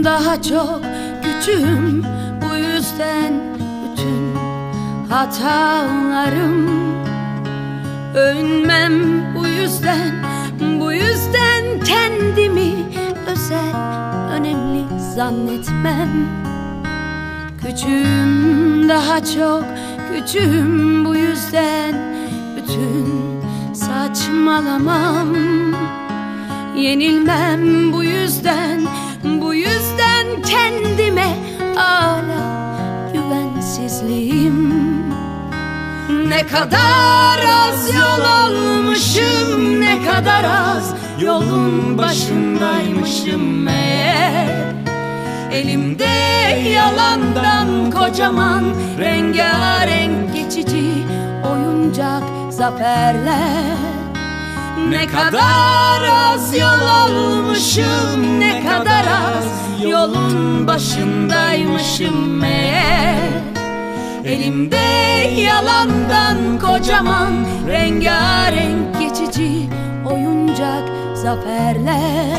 daha çok küçüğüm, bu yüzden bütün hatalarım. Övünmem bu yüzden kendimi özel, önemli zannetmem. Küçüğüm, daha çok küçüğüm, bu yüzden bütün saçmalamam. Yenilmem bu yüzden kendime hala güvensizliğim. Ne kadar az yol almışım, ne kadar az yolun başındaymışım meğer. Elimde yalandan kocaman, rengarenk geçici oyuncak zaferler. Ne kadar az yol almışım, ne kadar az yolun başındaymışım meğer. Elimde yalandan kocaman, rengarenk geçici oyuncak zaferler.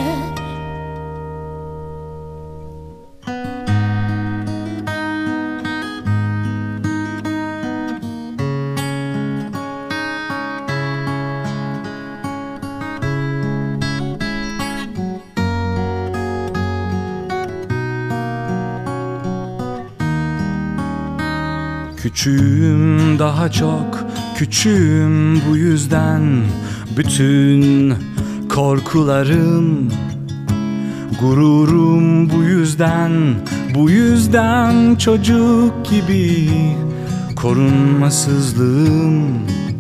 Küçüğüm, daha çok küçüğüm, bu yüzden bütün korkularım, gururum bu yüzden çocuk gibi korunmasızlığım.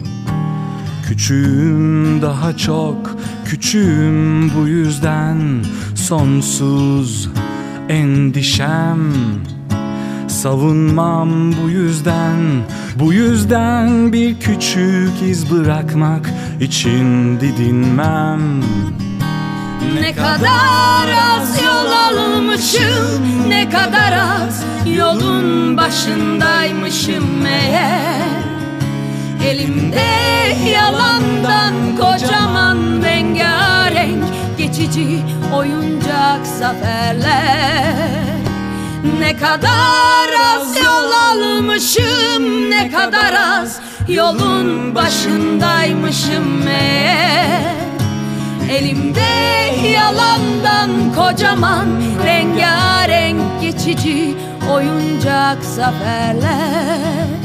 Küçüğüm, daha çok küçüğüm, bu yüzden sonsuz endişem. Savunmam bu yüzden bir küçük iz bırakmak için didinmem. Ne kadar az yol almışım, ne kadar az yolun başındaymışım meğer. Elimde yalandan kocaman, rengarenk geçici oyuncak zaferler. Ne kadar az yol almışım, ne kadar az yolun başındaymışım meğer. Elimde yalandan kocaman, rengarenk geçici oyuncak zaferler.